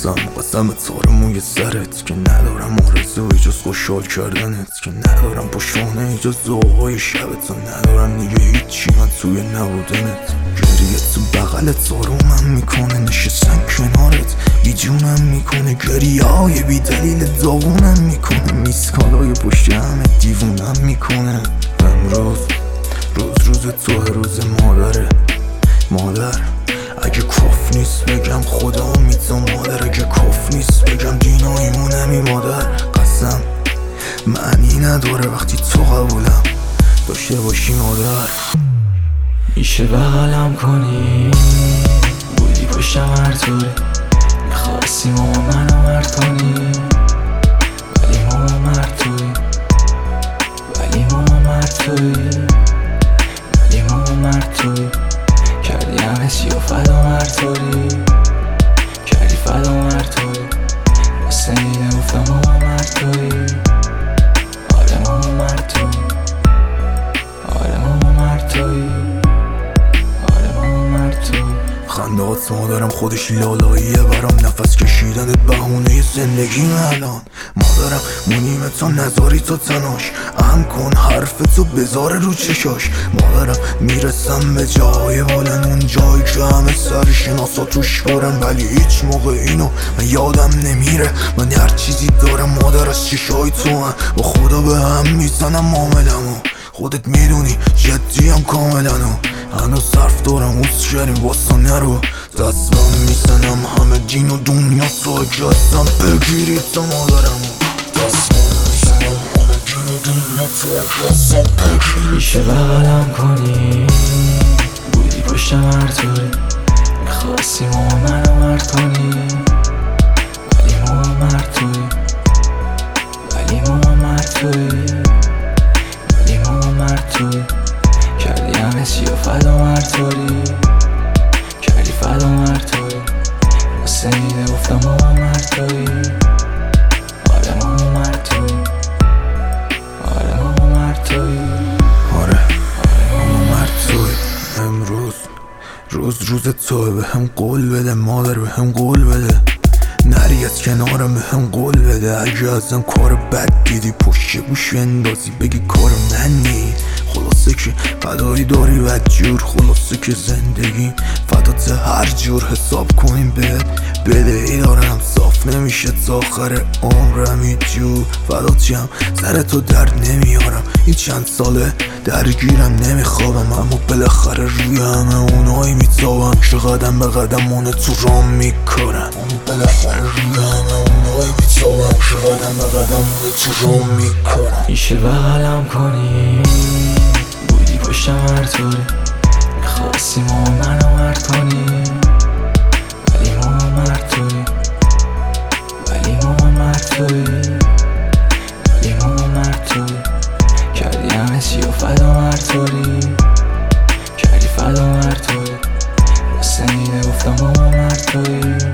قسم تار موی سرت که ندارم آرزوی جز خوشحال کردنت، که ندارم پشتانه جز ذوقای شبت، و ندارم دیگه هیچی من توی نبودنت. گریه تو بغلت آرومم میکنه، نشستن کنارت بیجونم میکنه، گریه های بی دلیل داغونم میکنه، میسکالای پشت همه دیوونم میکنه. امروز روز توه، روز مادر اگه کف نیست بگم خدا میتو مادر، اگه کف نیست بگم دینایمونمی مادر. قسم معنی نداره وقتی تو قبولم داشته باشی مادر. میشه بغلم کنی، بودی پشتم هر طوری، میخواستی ماما منو مرد کنی، ولی ماما مرد توی، ولی ماما مرد توی، ولی ماما مرد توی. کردی همه چی و فدا مرد توی، کردی فدا مرد توی، بسته میده گفتم ماما مرد توی. آره ماما مرد توی، آره ماما مرد توی، خندهات مادرم خودش لالاییه برام، نفس کشیدنت بهونه زندگیم الان. مادرم مونیمه تا نذاری تو تناش، اهم کن حرف تو بذاره رو چشاش. مادرم میرسم به جای بالن، اون جایی که همه سر شناسا توش بارن، ولی هیچ موقع اینو من یادم نمیره. من هر چیزی دارم مادر از چشای تو هم، با خدا به هم میزنم معاملمو، خودت میدونی جدیم کاملا، و هنوز صرف دارم اوست شریم واسا نرو. دستم میزنم همه دین و دنیا تو اگه هستم بگیرید تا مادرمو. دستم میزنم همه دین و دنیا تو اگه هستم بگیرید. میشه بغلم کنی، بودی پشتم هر طوری، میخواستی ماما منو مرد کنی، ولی ماما مرد توی، ولی ماما مرد توی، ولی ماما مرد توی. کردی همه چی و فدا مرد توی، کردی فدا مرد توی، بسته میده گفتم ماما مرد توی. آره ماما مرد توی، آره ماما مرد توی، آره ماما مرد توی. امروز روز توه، به هم قول بده مادر، به هم قول بده نری از کنارم، به هم قول بده. اگه ازم کار بد دیدی پشت گوش اندازی بگی کار منی. خلاصه که فدایی داری بدجور، خلاصه که زندگی فدات هر جور. حساب کنیم بده ای دارم صاف نمیشه تا آخر عمرم هیچجور. فداتیم سر تو درد نمیارم، این چند ساله درگیرم نمیخوابم، اما بالاخره روی همه اونایی میتابم که قدم به قدم اونه تو رام میکنم. اما بالاخره روی همه اونایی میتابم که قدم به قدم اونه تو رام میکنم. میشه بغلم کنی، بودی پشتم هر طوری، میخواستی ماما منو مرد کنی، ولی ماما مرد توی، ولی ماما مرد توی، ولی ماما مرد توی. کردی همه چی و فدا مرد توی، کردی فدا مرد توی، بسته میده گفتم ماما مرد توی.